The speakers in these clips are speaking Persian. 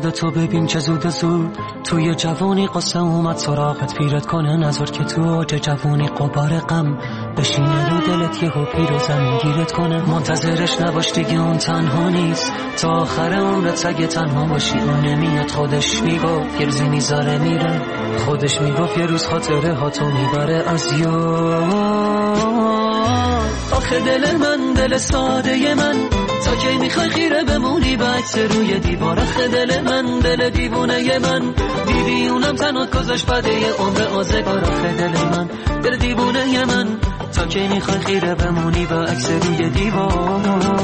خودتو ببین چه زود زود توی جوانی قصه اومد سراغت، پیرت کنه نظر که تو اوج جوانی قبار غم بشینه رو دلت، یهو پیر و زمین گیرت کنه. منتظرش نباش دیگه، اون تنها نیست تا آخر عمرت. اگه تنها باشی اون نمیاد، خودش میگفت یه روزی میذاره میره، خودش میگفت یه روز خاطره ها تو میبره از یاد. آخه دل من دل ساده من، تا کی میخوای خیره بمونی به عکس روی دیوار؟ آخه دل من دل دیوونه من، دیدی اونم تنات گذاشت بده یه عمر آزگار. آخه دل من دل دیوونه من، تا کی میخوای خیره بمونی به عکس روی دیوار؟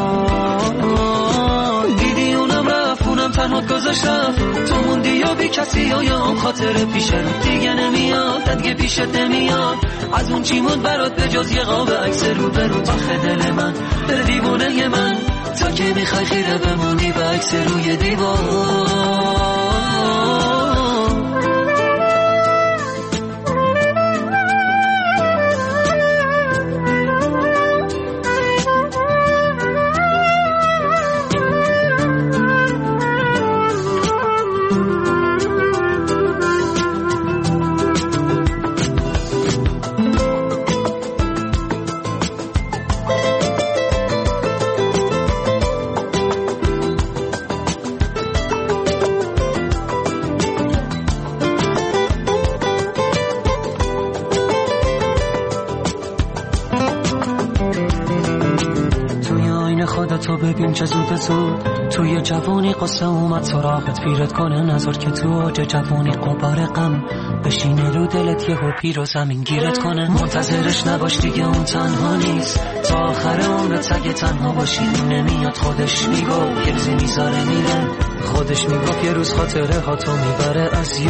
دیدی اونم رفت، اونم تنات گذاشت رفت، تو موندی یا بی کسی یا اون خاطر پیش رو دیگه نمیاد، دیگه پیشت نمیاد. از اون چی موند برات به جز یه قاب عکس رو برو؟ آخه دل من دل دیوونه من، تا که میخوای خیره بمونی به عکس روی دیوار. تو ببین چه زود زود توی جوانی قصه اومد سراغت، پیرت کنه نظر که تو اوج جوانی قبار غم بشینه رو دلت، یهو پیر و زمین گیرت کنه. منتظرش نباش دیگه، اون تنها نیست تا آخر عمرت. اگه تنها باشی اون نمیاد، خودش میگفت یه روزی میذاره میره، خودش میگفت یه روز خاطره ها تو میبره از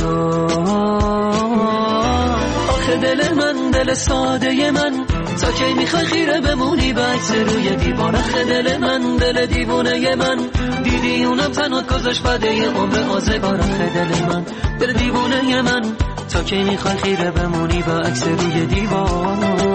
یاد. آخه دل من دل ساده من، تا کی میخوای خیره بمونی به عکس روی دیوار؟ آخه دل من دل دیوونه من، دیدی اونم تنات گذاشت بده یه عمر آزگار. آخه دل من دل دیوونه من، تا کی میخوای خیره بمونی به عکس روی دیوار؟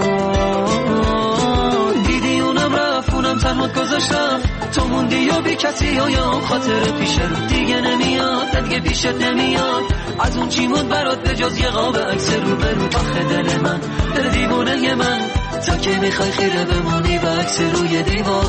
دیدی اونم رفت، اونم تنات گذاشت رفت، تو موندی یا بی کسی یا اون خاطر پیش رو دیگه نمیاد، دیگه پیشت نمیاد. از اون چی موند برات به جز یه قاب عکس رو برو؟ آخه دل من دل دیوونه من، تا کی میخوای خیره بمونی به عکس روی دیوار؟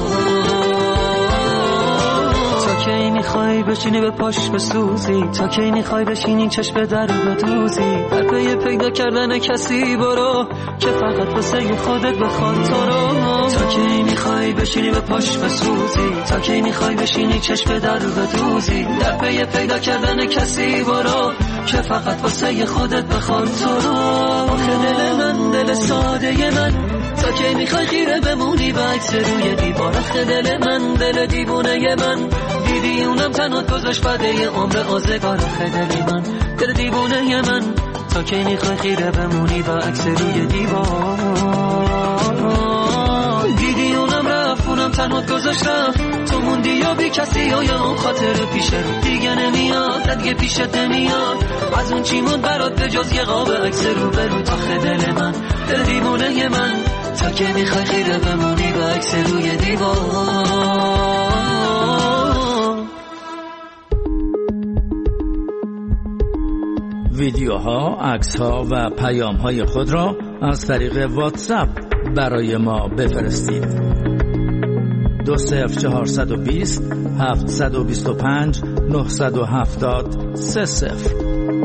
تا کی میخوای بشینی به پاش بسوزی؟ تا کی میخوای بشینی چشم در رو بدوزی؟ در پی پیدا کردن کسی برو که فقط واسه خودت بخواد تو رو. تا کی میخوای بشینی به پاش بسوزی؟ تا کی میخوای بشینی چشم در رو بدوزی؟ در پی پیدا کردن کسی برو که فقط واسه خودت بخواد تو رو. آخه دل من دل ساده من، تا کی میخوای خیره بمونی به عکس روی دیوار؟ آخه دل من دل دیوونه من، دیدی اونم تنات گذاشت بده یه عمر آزگار. آخه دل من دل دیوونه من، تا کی میخوای خیره بمونی به عکس روی دیوار؟ دیدی اونم رفت، اونم تنات گذاشت رفت، تو موندی یا بی کسی یا اون خاطر پیش رو دیگه نمیاد، دیگه پیشت نمیاد. از اون چی موند برات به جز یه قاب عکس رو برو؟ آخه دل من دل دیوونه من، تا کی میخوای خیره بمونی به عکس روی دیوار؟ ویدیوها، عکس‌ها و پیام‌های خود را از طریق واتساپ برای ما بفرستید. 20420 725 970 30.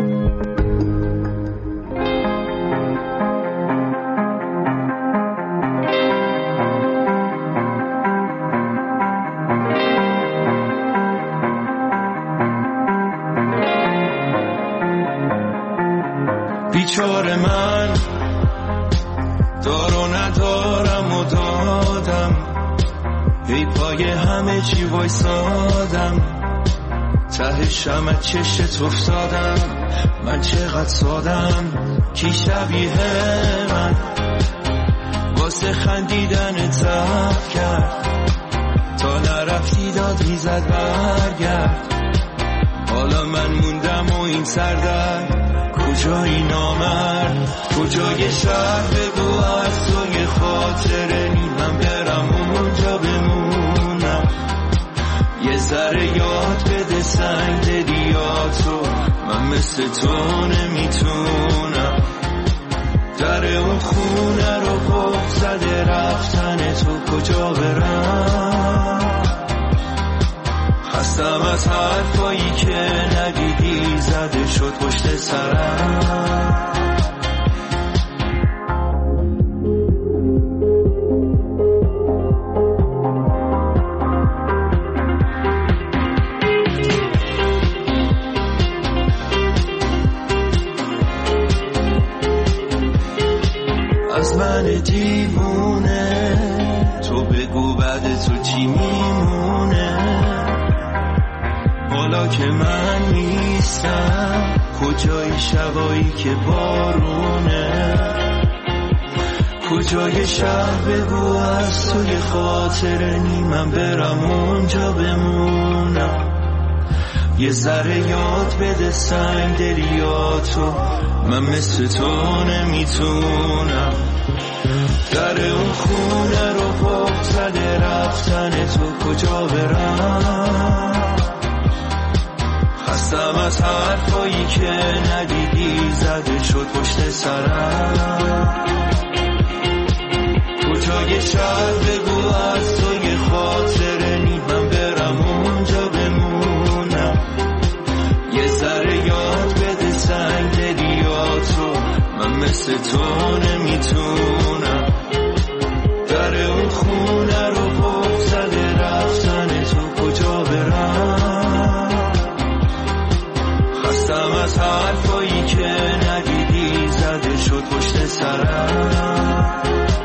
بیچاره من دار و ندارم و دادم، ای پای همه چی وایسادم، ته شمع چشت افتادم. من چقدر سادم، کی شبیه من واسه خندیدن تف کرد، تا نرفتی داد میزد برگرد. حالا من موندم و این سردر، کجایی نامرد؟ کجای شهر بگو از تو یه خاطره، من برم اونجا بمونم، یه ذره یاد بده سنگ دلیاتو، من مثل تو نمیتونم در اون خونه رو قفل زده، رفتن تو کجا برم؟ خستم از حرفایی که ندیدی، زده شد پشت سرم. از من دیوونه تو بگو بعد تو چی میمونه، حالا که من نیستم کجای شبایی که بارونه، کجای شهر بگو از توی خاطر من برم اونجا بمونم. یه ذره یاد بده سنگ دلیاتو، من مثل تو نمیتونم در اون خونه رو قفل زده، رفتن تو کجا برم؟ خستم از حرفایی که ندیدی، زده شد پشت سرم. کجای شهر بگو از توی خاطر من برم اونجا بمونم. یه ذره یاد بده سنگ دلیاتو، من مثل تو نمیتونم در اون خونه رو قفل زده، رفتن تو کجا برم؟ خستم از حرفایی که ندیدی، زده شد پشت سرم.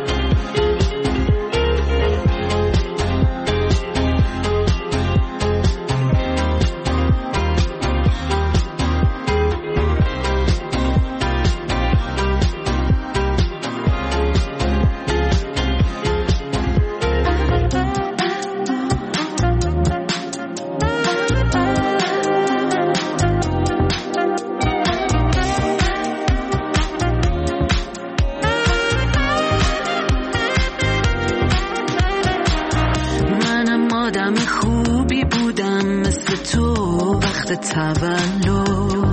تولد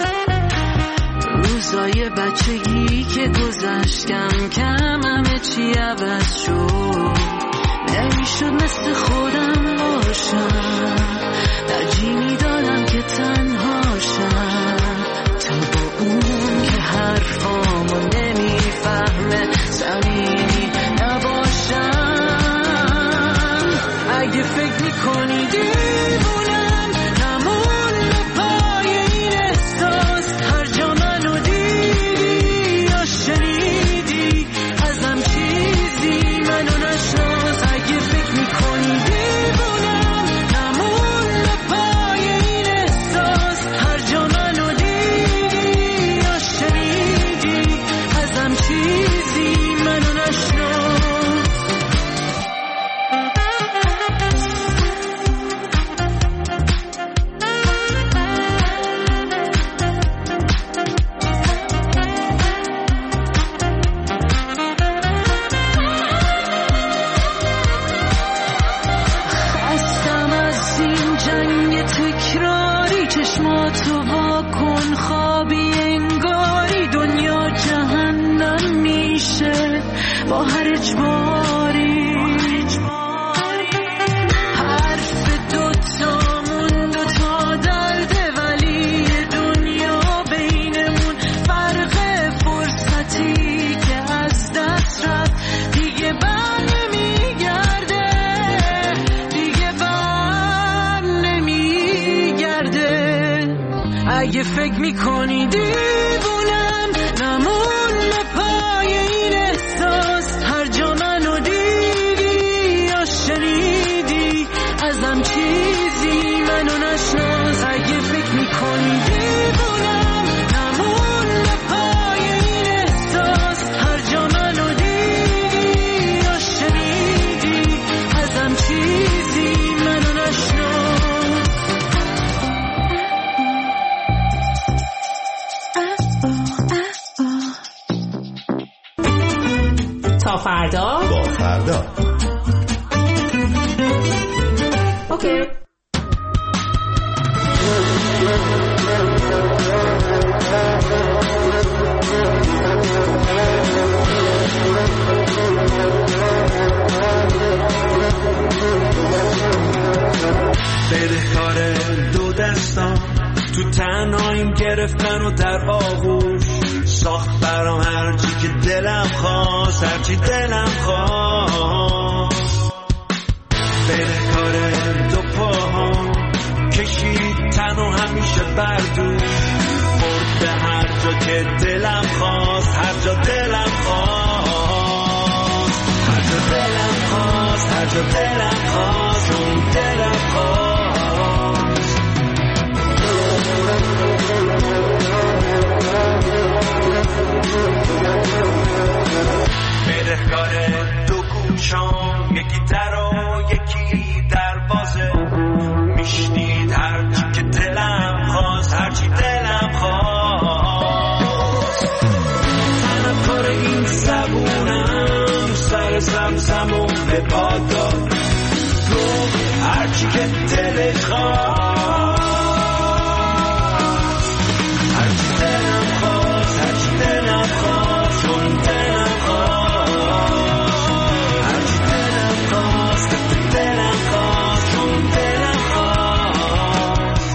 روزای بچگی که گذشت کم کم همه چی عوض شد، نمیشد مثل خودم باشم، ترجیح میدادم که تنهاشم تا با اون که حرفامو نمیفهمه صمیمی نباشم. اگه فکر میکنی دیوونم با هر اجباری حرف دوتامون دوتا درده، ولی دنیا بینمون فرق فرصتی که از دست رفت دیگه بر نمیگرده، دیگه بر نمیگرده. اگه فکر میکنی دیوونم نمون پای این احساس، هر جا منو دیدی یا شنیدی ازم چیزی منو نشناس. اگه فکر میکنی دیوونم نمون پای این احساس، هر جا منو دیدی یا شنیدی ازم چیزی منو نشناس. تا فردا با فردا. اوکی. گرفتن و در آغوش ساخت برام هرچی که دلم خواست، هرچی دلم خواست. بین کار دو پاهم کشید تنو همیشه بردوش، برد به هر جا که دلم خواست، هر جا دلم خواست، هر جا دلم خواست، هر جا دلم خواست، اون دلم خواست. بدهکار دو گوشام، یکی در و یکی دروازه، میشنید هرچی که دلم خواست، هرچی دلم خواست. تنها این زبونم سر زمزمون به پا داد، گفت هرچی که دلش خواست، هرچی دلم خواست، هرچی دلم خواست، اون دلم خواست، هرچی دلم خواست، دلم خواست، اون دلم خواست.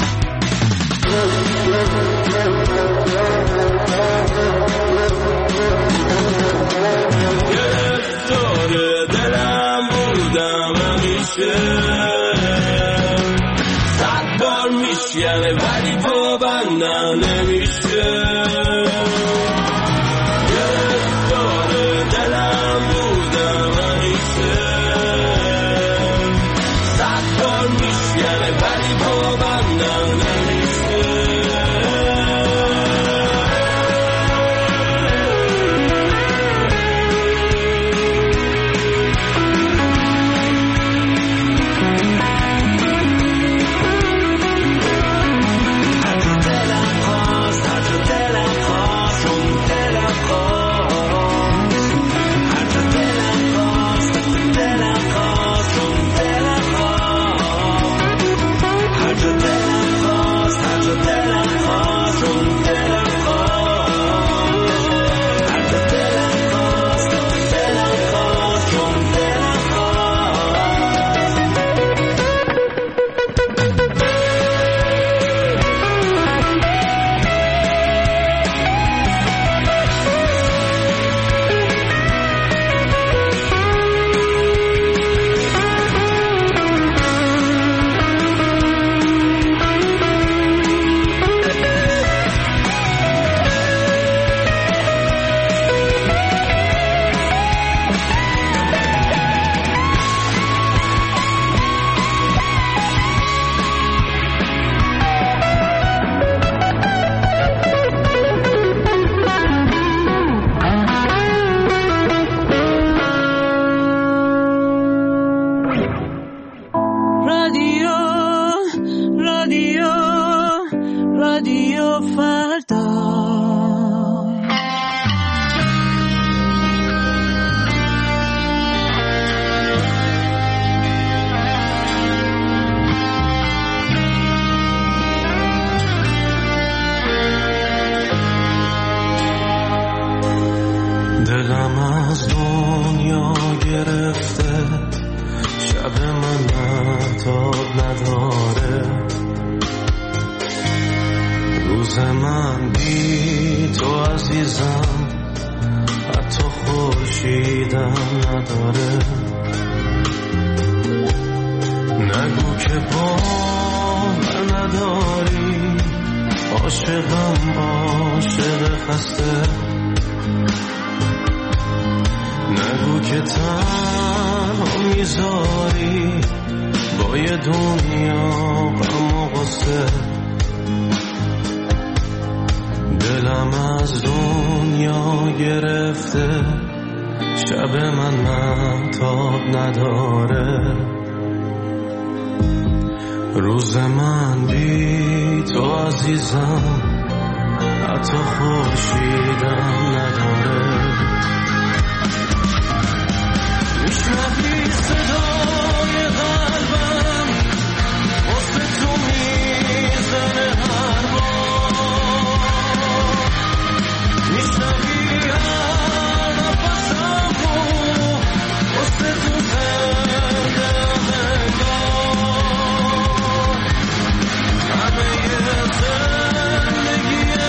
گرفتار دلم بودم همیشه، 100 بار میشکنه ولی پابندم نمیشه. گرفتار دلم بودم همیشه، 100 بار میشکنه ولی پابندم نمیشه. دلم از دنیا گرفته، شب من مهتاب نداره، روز من بی تو عزیزم حتی خورشیدم نداره. نگو که باور نداری، عاشقم عاشق خسته، نگو که تنها میذاری با یه دنیا غم و غصه. دلم از دنیا گرفته، شب من مهتاب نداره، روز من بی تو عزیزم حتی خورشیدم نداره. میشنوی صدای قلبم واسه تو میزنه هر بار، میشنوی هر نفسم واسه تو زنده انگار، همه زندگی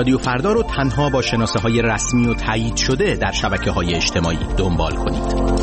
رادیو فردا رو تنها با شناسه‌های رسمی و تایید شده در شبکه‌های اجتماعی دنبال کنید.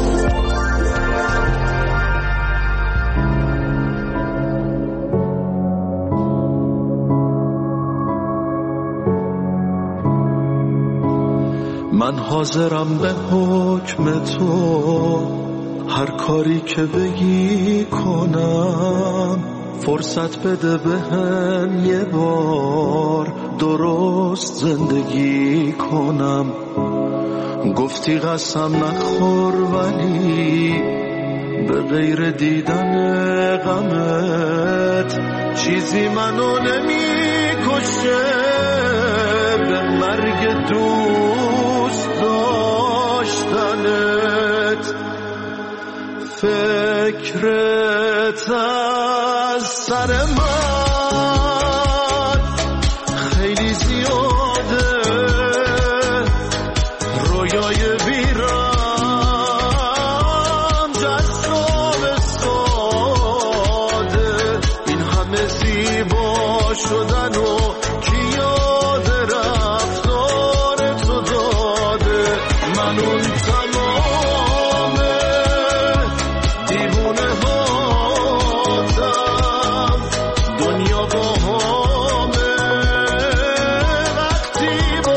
من حاضرم به حکم تو هر کاری که بگی کنم، فرصت بده بهم یه بار درست زندگی کنم. گفتی قسم نخور ولی به غیر دیدن غمت چیزی منو نمی‌کشه، به مرگ دوست داشتنت. فکرت از سر من خیلی زیاده، رویای بیرم جذاب ساده، این همه زیبا شدن و کی یاد رفتار تو داده. من اون تمام دیوونه هاتم، دنیا با همه وقتی با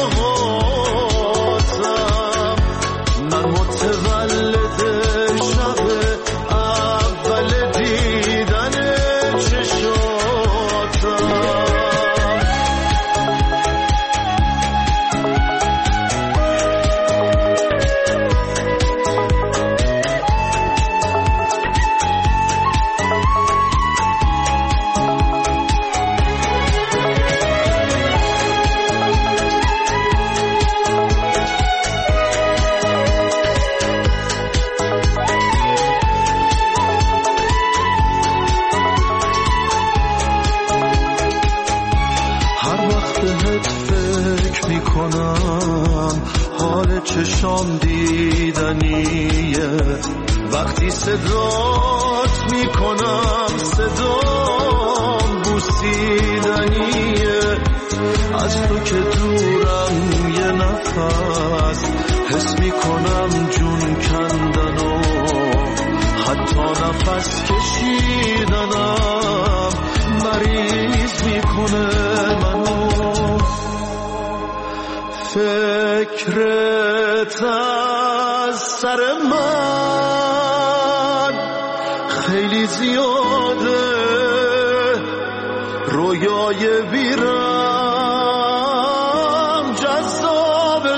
هاتم. من متولد شب اول دیدن چشاتم. حال چشام دیدنیه، وقتی صدات میکنم صدام بوسیدنیه. از تو که دورم یه نفس حس میکنم جون کندن و حتی نفس کشیدنم مریض میکنه منو. فکرت از سر من خیلی زیاده، رویای بیرم جذاب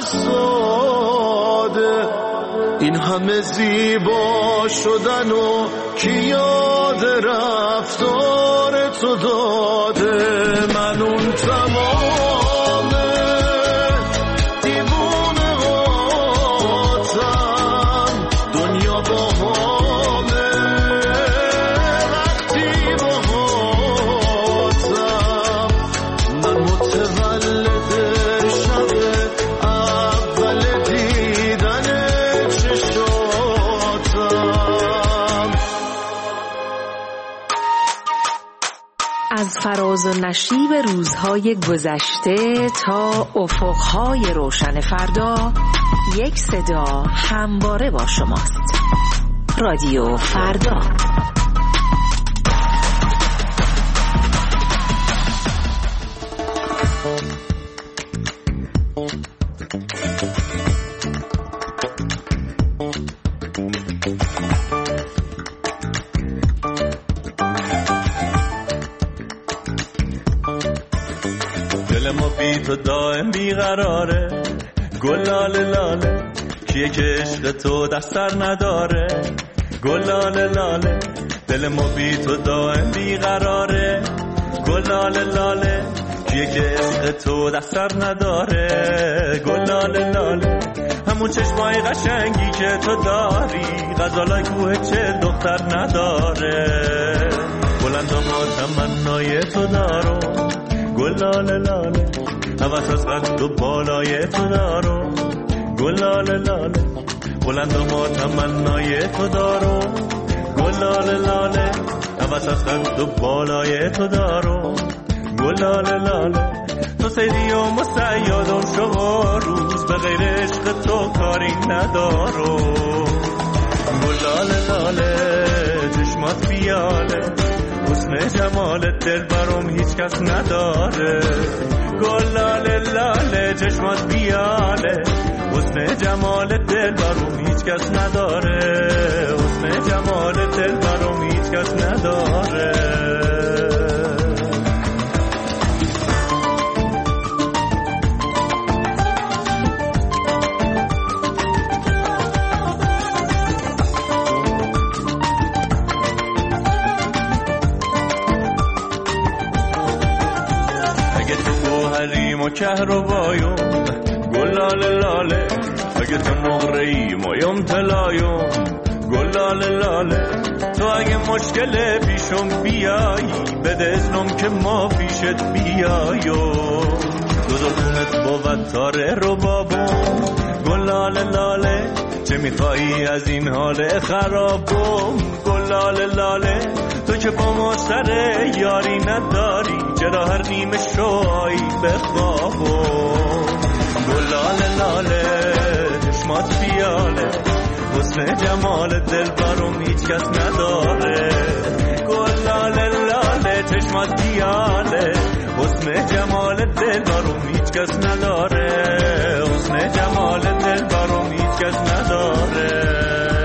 ساده، این همه زیبا شدن و کی یاد رفتار تو داده. من اون تمام دیوونه هاتم، دنیا با همه وقتی با هاتم. من متولد شب اول دیدن چشاتم. از فراز و نشیب روزهای گذشته تا افقهای روشن فردا، یک صدا همواره با شماست. رادیو فردا. دل ما بی تو دائم بیقراره، گلاله لاله کیه که عشق تو دست سر نداره. گلاله لاله دل ما بی تو دائم بیقراره، گلاله لاله کیه که عشق تو دست سر نداره. گلاله لاله همون چشمای قشنگی که تو داری، غزالای کوه چه دختر نداره. بلند و ما تمنای تو دارو، گلاله لاله هوس از قد و بالای تو دارو. گلاله لاله بلند و ما تمنای تو دارو، گلاله لاله هوس از قد و بالای تو دارو. گلاله لاله تو سیدیوم و سیادم شما روز به غیر عشق تو کاری ندارو گلاله لاله چشمات بیاله حسن جمالت دل برام هیچ کس نداره گلاله لاله چشمات بیاله حسن جمالت دل برام هیچ کس نداره حسن جمالت دل برام هیچ کس نداره کهربایون گلاله لاله اگه تو نقره‌ای مایم طلایون گلاله لاله تو اگه مشکل پیشم بیایی بده اذنم که ما پیشت بیایو دو بود تاره رو بابون گلاله لاله چه میخوایی از این حال خرابم گلاله لاله تو که با ما سر یاری نداری چرا هر نیمه شوایی بخوابم گلاله لاله چشمات بیاله حسن جمال دل برام هیچ کس نداره گلاله لاله چشمات بیاله حسن جمال دل برام هیچ کس نداره حسن جمال دل برام هیچ کس نداره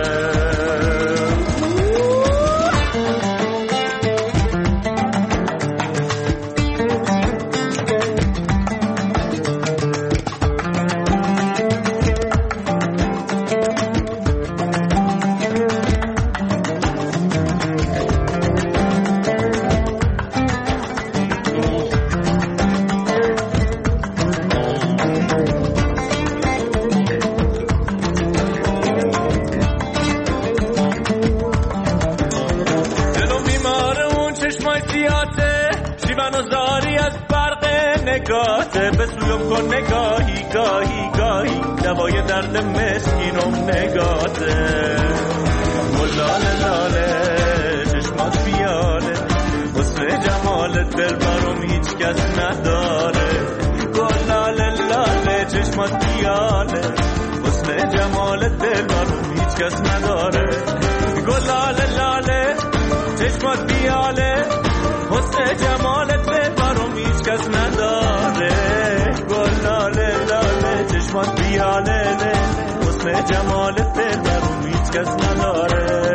به سویم کن نگاهی گاهی گاهی دوای درد مسکینم نگاته گلاله لاله چشمات بیاله حسن جمالت دل برام هیچ کس نداره گلاله لاله چشمات بیاله حسن جمالت دل برام هیچ کس نداره گلاله لاله چشمات بیاله حسن جمالت دل برام هیچ کس نداره گلاله لاله چشمات بیاله حسن جمالت دل برام هیچ کس نداره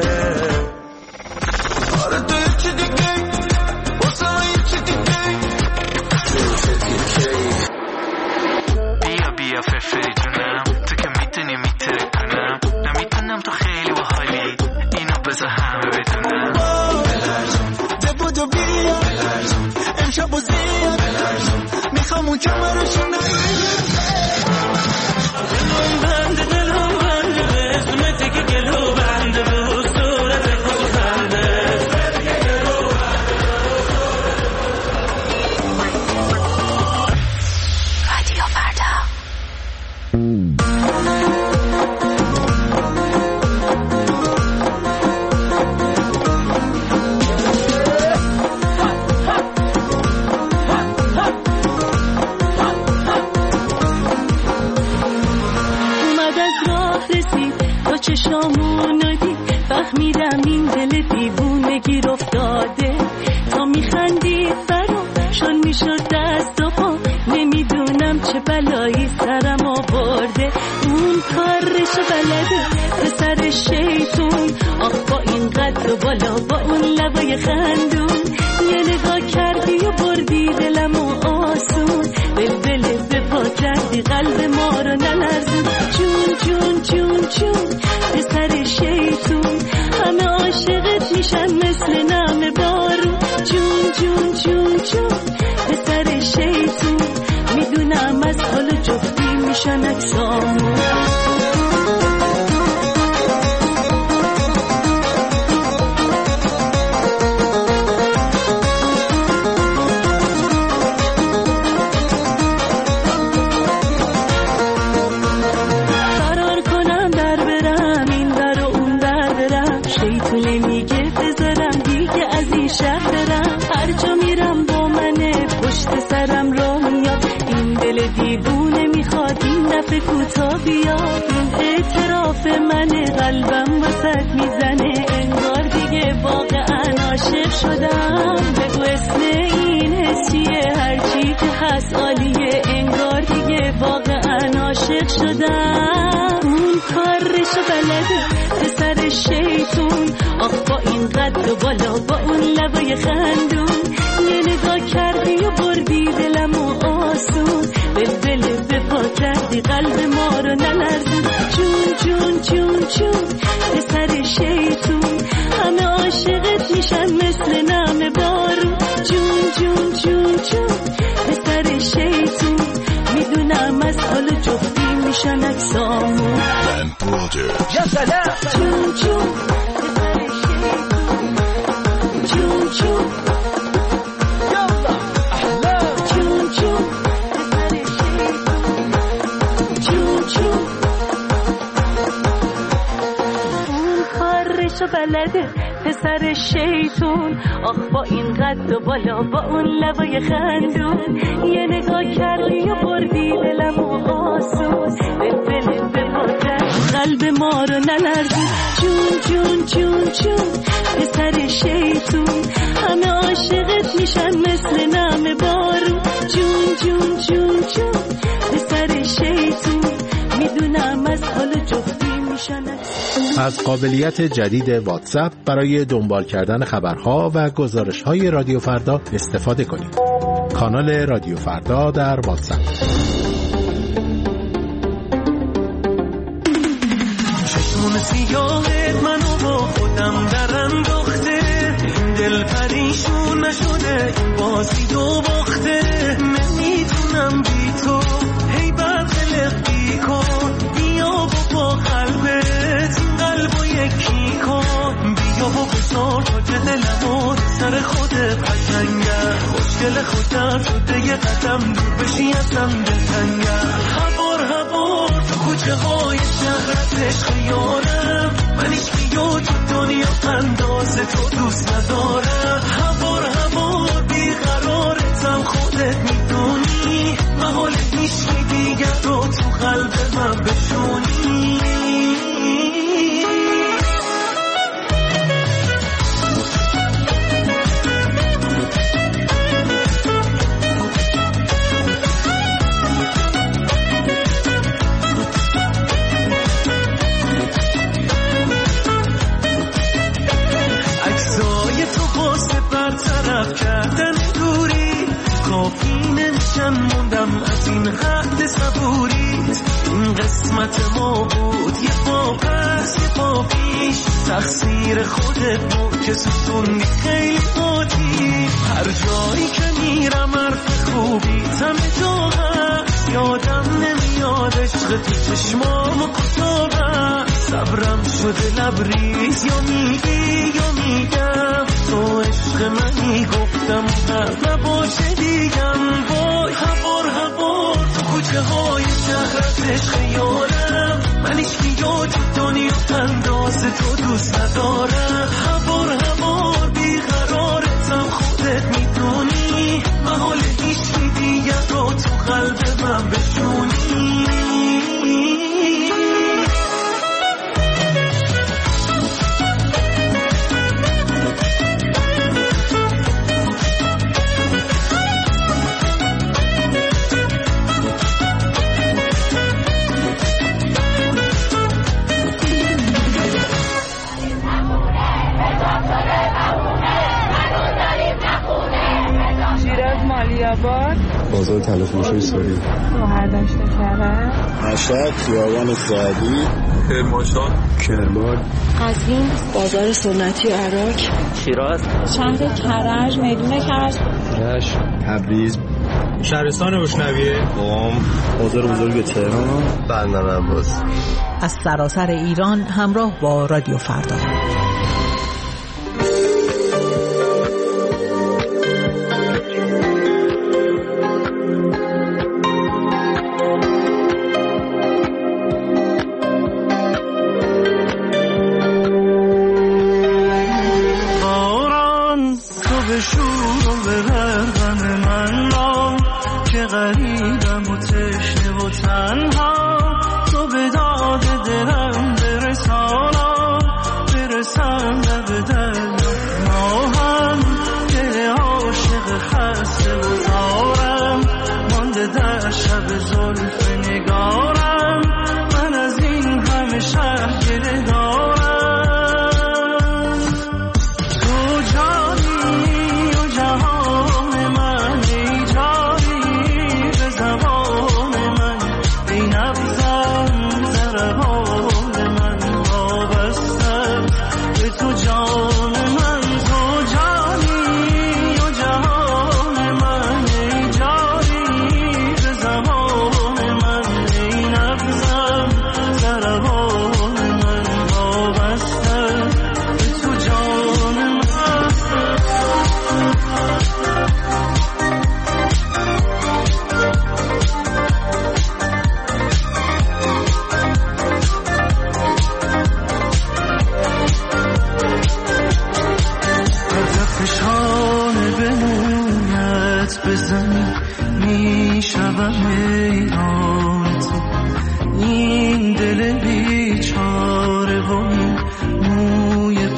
آره تو چی دیگه واسه چی دیگه بیا بیا ففری جونم تو که میتونی میتره کنم نمیتونم تو خیلی و حالی اینو بذار همه بدونم بیا امشب و زیاد میخوام اون کمرشو نگیرم دلم بنده به اسمتی که گلو بنده به صورت خود خنده رادیو فردا چشامونو دید فهمیدم این دل دیوونگی افتاده تا میخندید برام شون میشد دست و پا نمیدونم چه بلایی سرم آورده اون کارش بلده پسر شیطون آخ با این قد و بالا با اون لبای خندون یه نگاه کردی و بردی دلم و آسون بلبل به پا کردی قلب ما رو نلرزون جون جون جون جون پسر شیطون همه عاشقت میشن مثل نم بارون جون جون جون جون پسر شیطون میدونم از حال جفتی میشن اکسامون تا بیا این اعتراف من قلبم وسط میزنه انگار دیگه واقعا عاشق شدم بگو اسم این حس چیه هرچی که هست عالیه انگار دیگه واقعا عاشق شدم اون کارشو بلده پسر شیطون آخ با این قد و بالا با اون لبای خندون یه نگاه کردی و بردی دلمو آسون بلبل به پا کردی قلب ما رو نلرزون جون جون جون جون پسر شیطون همه عاشقت میشن مثل نم بارون جون جون جون جون پسر شیطون میدونم از حال جفتی میشن اکسامون یا سلام جون جون پسر شیطون جون جون بلده پسر شیطون آخ با این قد و بالا با اون لبای خندون یه نگاه کردی و بردی دلمو آسون بلبل به پاکر قلب ما رو نلرزون جون جون جون جون پسر شیطون همه عاشقت میشن مثل نم بارون جون جون جون جون پسر شیطون میدونم از حال جفتی میشن از قابلیت جدید واتساپ برای دنبال کردن خبرها و گزارش‌های رادیو فردا استفاده کنید. کانال رادیو فردا در واتساپ. چشمون سیاهت منو با خودم در انداخته دل پریشون نشده این بازی دو باخته نمیتونم بی تو هی برقلقی کن بیا با قلبت این قلبو یکی کن بیا با بزار تا دلمو سر خودت قشنگه خوشگل خودم شده یه قدم دور بشی ازم دلتنگه هوار تو کوچه های شهرت عشق یارم من هیچ بیو تو دنیا انداز تو دوست ندارم هوار بیقرارتم خودت میدونی محالت نیست دیگر رو تو قلب من بشونی موندم از این حد صبوریت این قسمت ما بود یه پا پس یه پا پیش تقصیر خودت بود که سوزوندی خیلی بودی هر جایی که میرم حرف خوبی همه جا هست یادم نمیاد عشق تو چشمامو کتابم صبرم شده لبریز یا میگی یا میگم تو عشق منی گفتم هر نباشه دیگم وای هوار تو کوچه های شهرت عشق یارم من هیچ بیاد تو دنیا انداز تو دوست ندارم هوار بیقرارتم خودت میدونی محال هیچ دیگر رو تو قلب من بشونی بازار تلفروشی سوری هردشت کرد مشهد خیابان سعدی کرمان قزوین بازار سنتی عراق شیراز شهر کرج میدون کرج رشت تبریز شهرستان روشنویه قم بازار بزرگ تهران بندر عباس از سراسر ایران همراه با رادیو فردا.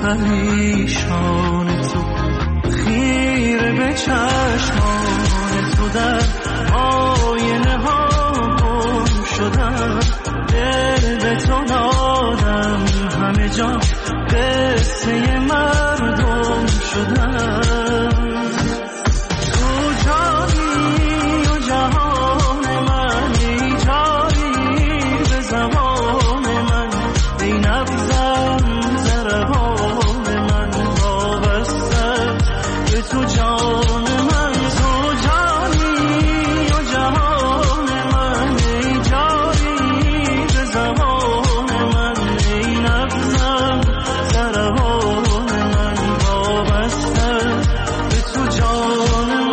پریشان تو، خیره به چشمان تو، در آینه ها گم شدم، دل به تو دادم، همه جا قصه مردم شدم. تو جانی و جهان من، ای جایی به زمان من، ای نبزم ضربان من، وابسته به تو جان من. تو جانی و جهان من، ای جایی به زمان من، ای نبزم ضربان من، وابسته به تو جان من.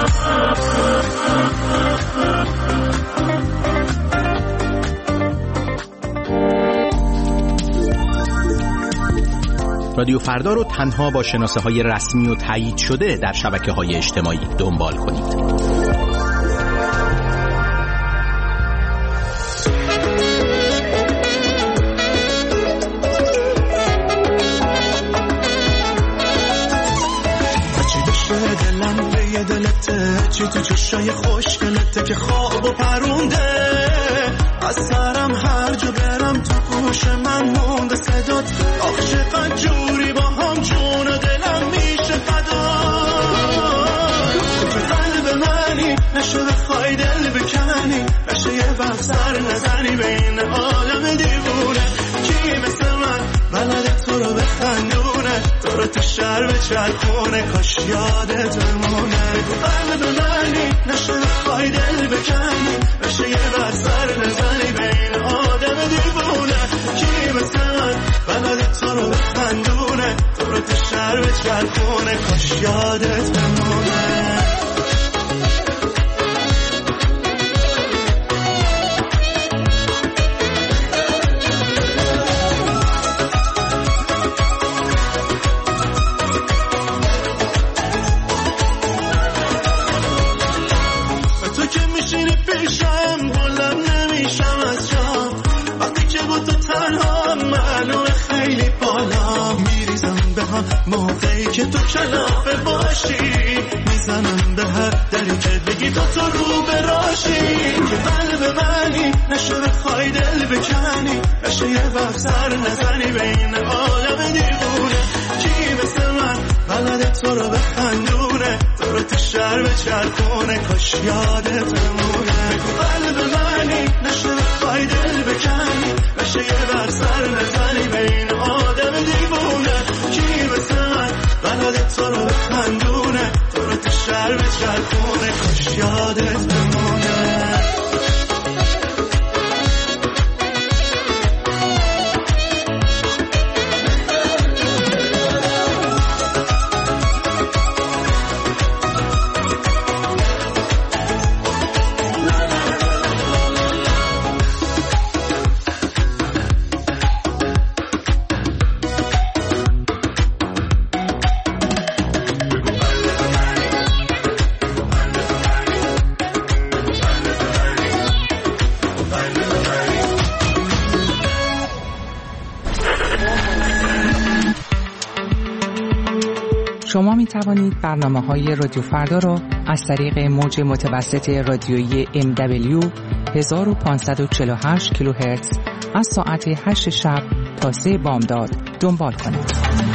رادیو فردا رو تنها با شناسه‌های رسمی و تایید شده در شبکه‌های اجتماعی دنبال کنید. دلم به یه دلته، چی تو چشای خوشگلته که خواب و پرونده، از سرم هر جا برم تو گوش من مونده صدات، آخ چقدر جوری با هم جون و دلم میشه فدا. تو قلب منی نشه بخوای دل بکنی، نشه یه وقت سر نزنی به این عالم دیوونه، کی مثل من بلده تو رو بخندونه، تو رو تو شهر بچرخونه، کاش یادت بمونه. تو قلب منی نشه بخوای دل بکنی، نشه یه وقت سر نزنی به این آدم دیوونه، کی مثل من بلده تو رو بخندونه، تو رو تو شهر بچرخونه، کاش یادت بمونه. موقعی که تو کلافه باشی، میزنم به هر دری که بگی تو رو براشی، که قلب منی نشه بخوای دل بکنی، نشه یه وقت سر نزنی به این عالم دیوونه، کی مثل من بلده تو رو بخندونه، تو رو تو شهر بچرخونه، کاش یادت بمونه. تو قلب منی نشه بخوای دل بکنی، نشه یه وقت سر نزنی به این آدم دیوونه، کی مثل من بلده تو رو بخندونه، تو رو تو شهر بچرخونه، کاش یادت بمونه. شما می توانید برنامه‌های رادیو فردا را از طریق موج متوسط رادیویی MW 1548 کیلوهرتز از ساعت 8 شب تا 3 بامداد دنبال کنید.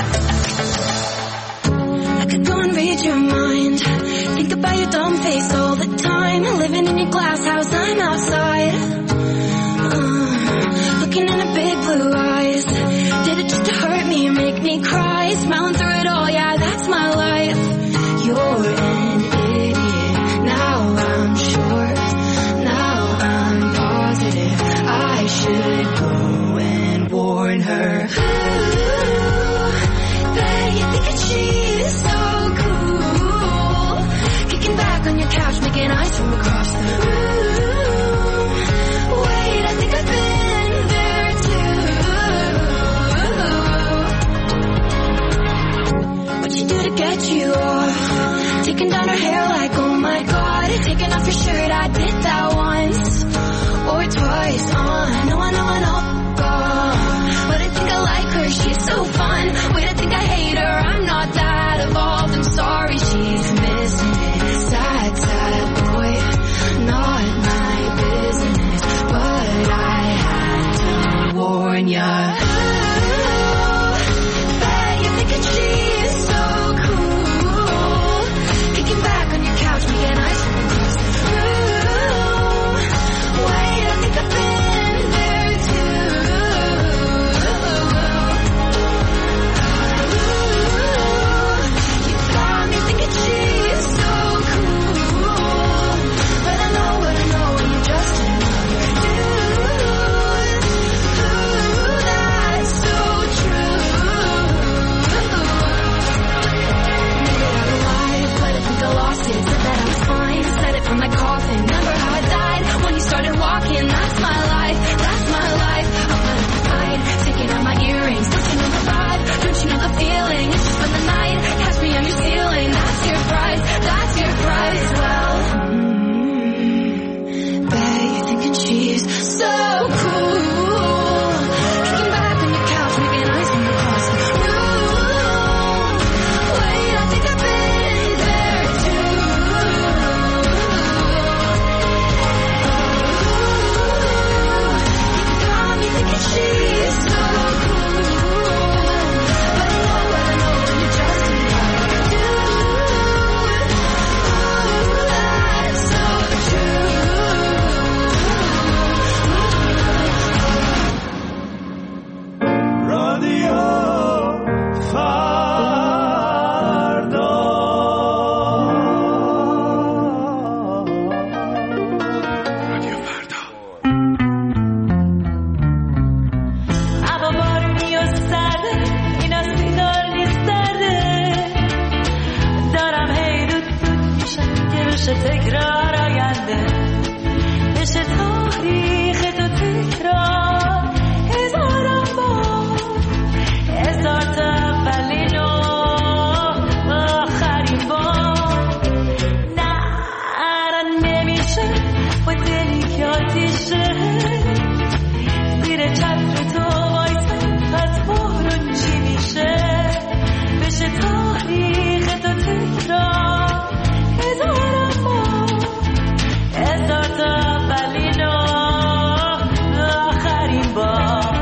You're an idiot. Now I'm sure. Now I'm positive. I should go and warn her. Ooh, bet you think that she's so cool. Kicking back on your couch, making eyes from across the room. Wait, I think I've been there too. What'd she do to get you off? Taking down her hair like, oh my god. Taking off your shirt, I did that once or twice. I know, God. But I think I like her, she's so fun. Wait, I think I بشه تکرار آینده، بشه تاریخ تو تکرار هزاران بار، هزار تا اولین و آخرین بار. نه نمیشه با دلی که آتیشه زیر چتر تو وایسه، از بارون چی میشه؟ بشه تاریخ تو تکرار هزاران بار، هزار تا اولین و آخرین بار.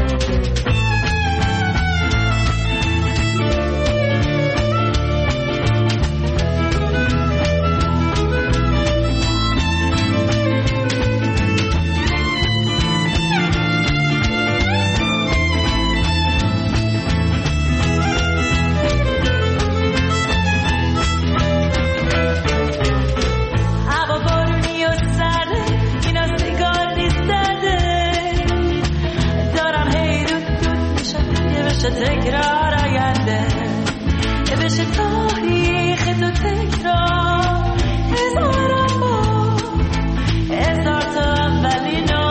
تکرار آینده، بشه تاریخ تو تکرار هزاران بار، هزار تا اولین و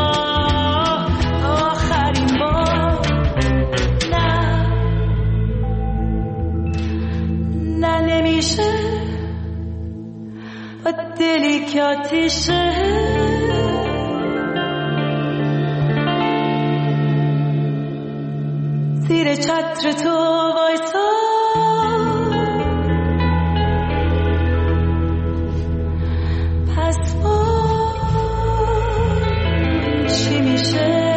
آخرین بار. نه نمیشه با دلی که آتیشه زیر چتر تو وایسا، پس ما چی میشه؟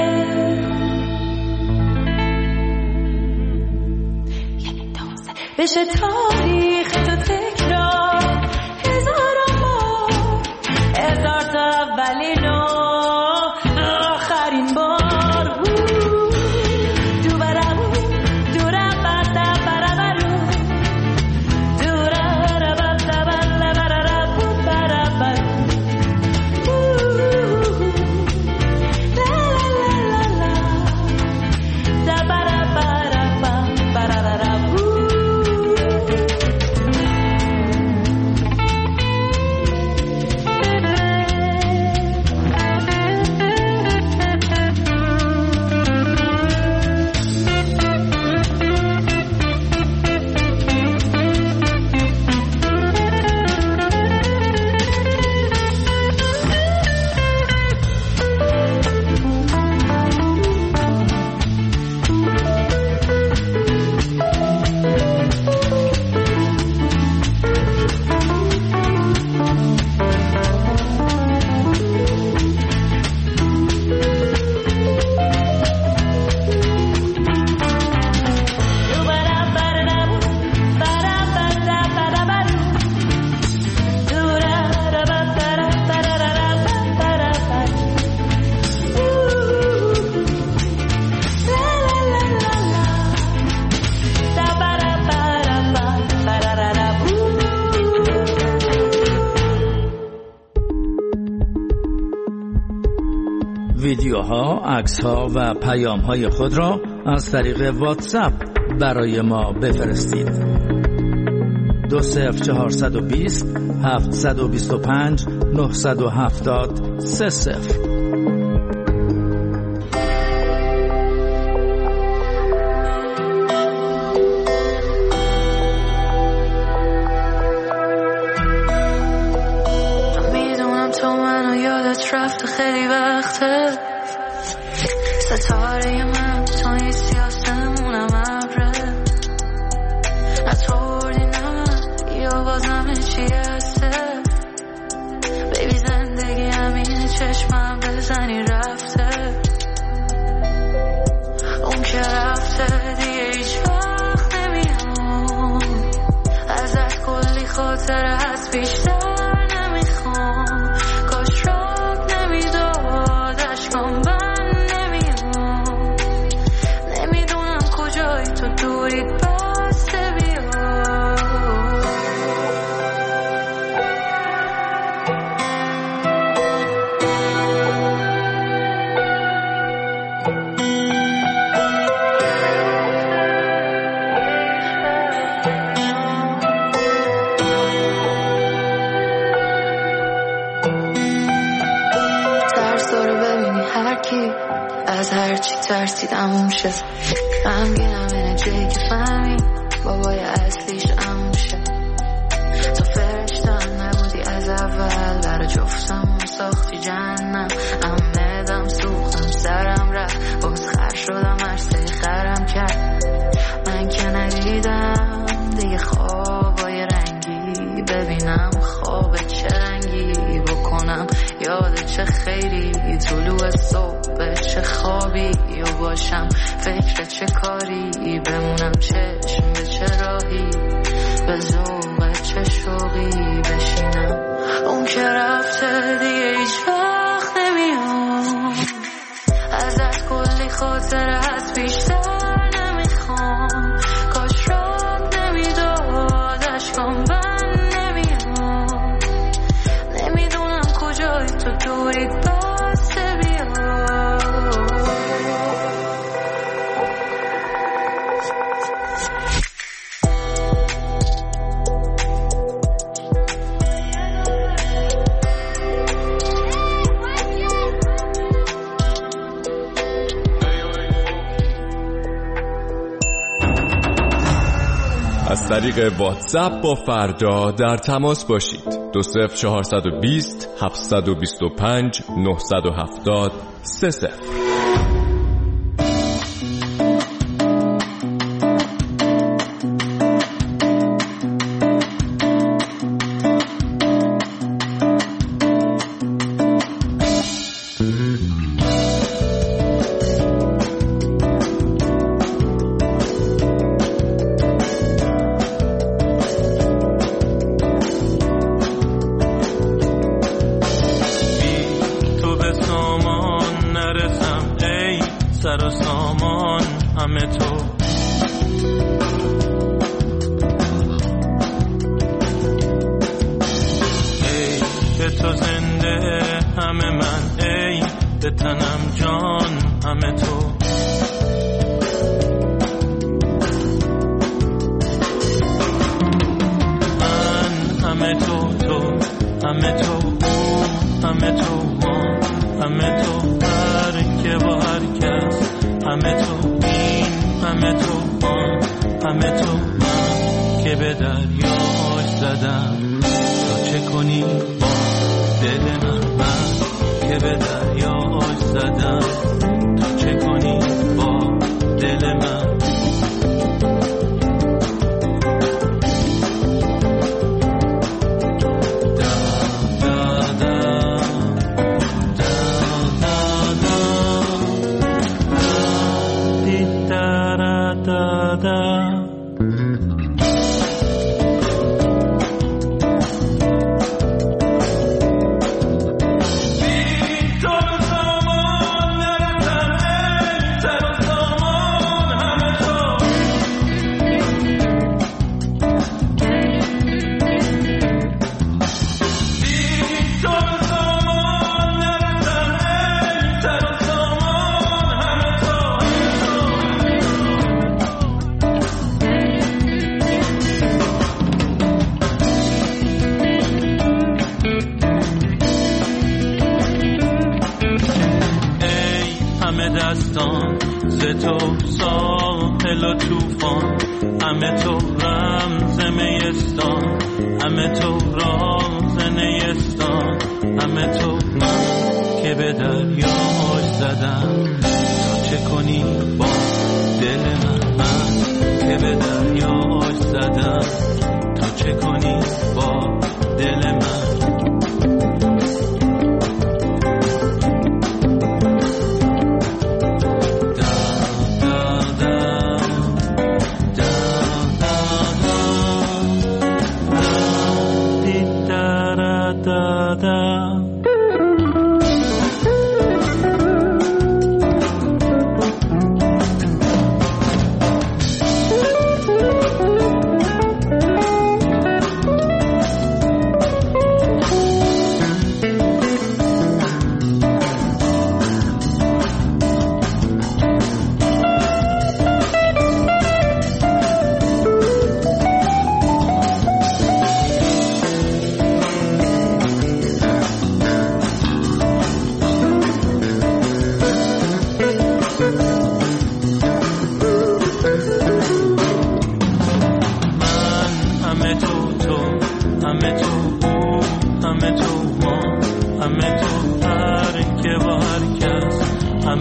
بشه تاریخ تو تکرار هزاران بار، هزار تا اولین و آخرین بار. ویدیوها، عکس‌ها و پیام‌های خود را از طریق واتساپ برای ما بفرستید. 20420 725 970 30. رفته خیلی وقته ستاره من تو این سیاستمونم ابره نطوردی نه یا باز همه چی هسته بیبی زندگی همینه چشمم بزنی رفته اون که رفته دیگه هیچ وقت نمیام ازت کلی خاطره هست بیشتر نمیخوام کاش راب نمیداد اشکام بند نمیام نمیدونم کجایی تو دوری بسته بیا کی از هر چی ترسیدم اون شه غمگینم اینه جایی که فهمی بابای اصلیش امون شه تو فرشتم نبودی از اول در جفتم ساختی جهنم امدم سوختم سرم رفت باز خر شدم عرصه خرم کرد من که ندیدم دیگه خوابای رنگی ببینم خواب چه رنگی بکنم یاد چه خیری طلوع صبح چه خوابی و باشم فکر چه کاری بمونم چشم به چه راهی به ذوق چه شوقی بشینم اون که رفته دیگه هیچ وقت نمیام ازت کلی خاطره هست بیشتر نمیخوام کاش رات نمیداد اشکام بند نمیام نمیدونم کجایی تو دوری بسته بیا از طریق واتساپ با فردا در تماس باشید 20420 725 970 30.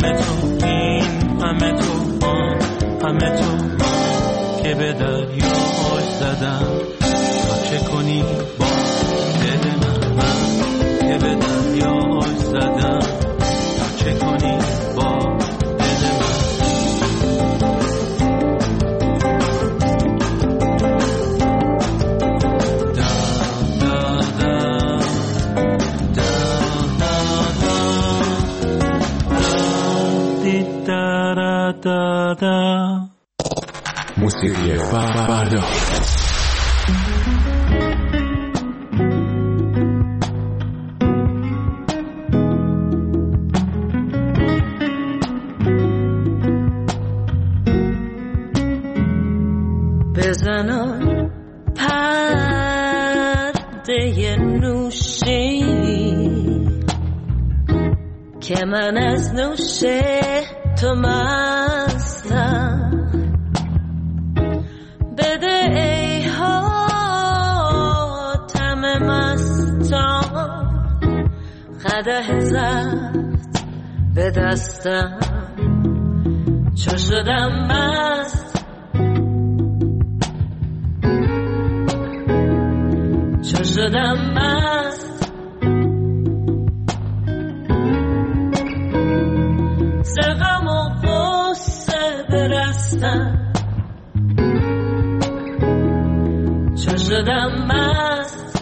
همه تو این همه تو آن همه تو که به دریا آش زدم تا چه کنی با دل من که به دریا آش زدم تا چه کنی با دل من. موسیقی فردا بزنم پرده نوشی که من از نوشه تو مستم بده ای حاتم مستان قدح زفت به دستم چو شدم مست چو شدم مست ز غم و غصه برستم چو شدم مست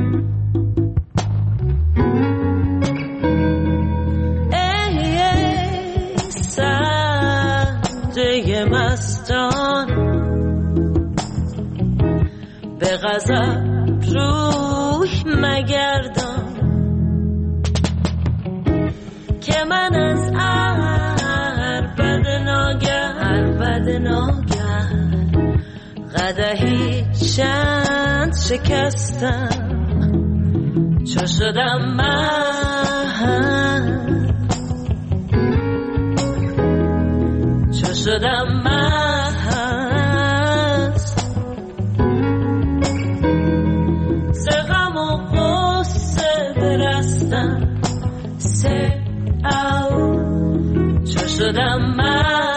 ای سنده مستان به غضب روح مگردان که من از عربد ناگه قدحی چند شکستم چو شدم من چو شدم مست ز غم و غصه برستم چو شدم مست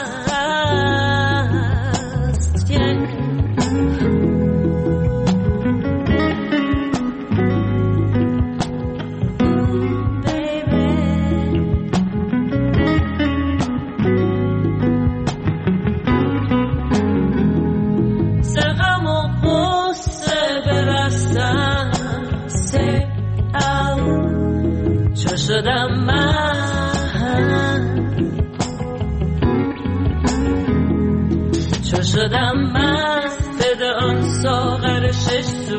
شدم من چو شدم مست بده آن ساغر شش سو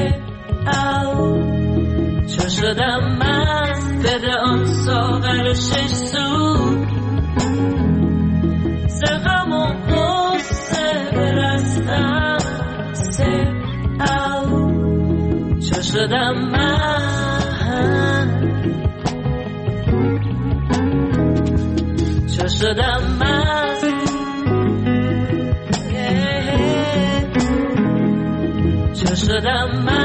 چو شدم مست بده آن ساغر شش سو ز غم و غصه برستم چو شدم من چو شدم مست چو شدم مست